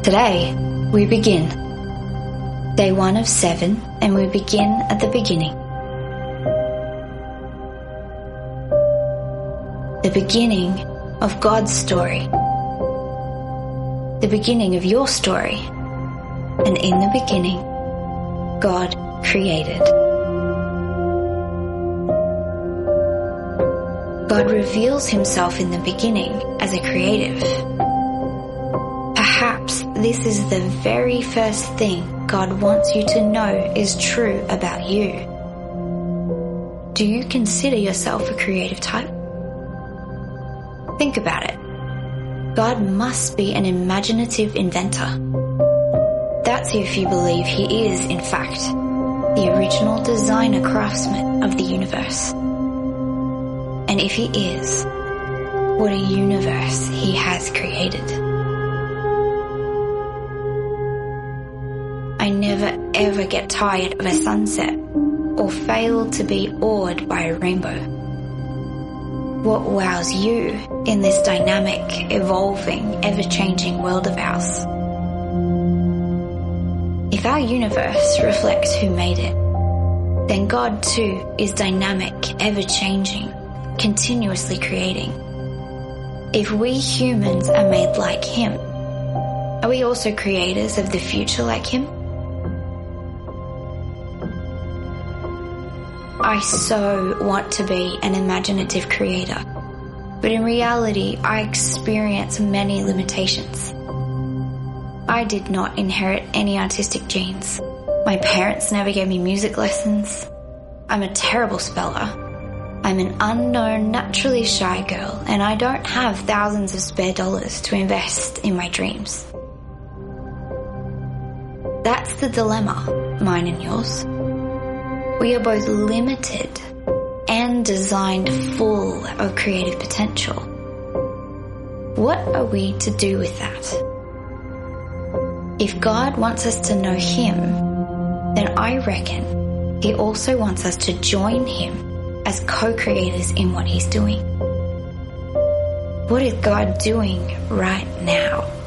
Today, we begin. Day 1 of 7, and we begin at the beginning. The beginning of God's story. The beginning of your story. And in the beginning, God created. God reveals himself in the beginning as a creative. Perhaps this is the very first thing God wants you to know is true about you. Do you consider yourself a creative type? Think about it. God must be an imaginative inventor. That's if you believe he is, in fact, the original designer craftsman of the universe. And if he is, what a universe he has created. I never ever get tired of a sunset or fail to be awed by a rainbow. What wows you in this dynamic, evolving, ever-changing world of ours? If our universe reflects who made it, then God too is dynamic, ever-changing, continuously creating. If we humans are made like him, are we also creators of the future like him? I so want to be an imaginative creator, but in reality, I experience many limitations. I did not inherit any artistic genes. My parents never gave me music lessons. I'm a terrible speller. I'm an unknown, naturally shy girl, and I don't have thousands of spare dollars to invest in my dreams. That's the dilemma, mine and yours. We are both limited and designed full of creative potential. What are we to do with that? If God wants us to know him, then I reckon he also wants us to join him as co-creators in what he's doing. What is God doing right now?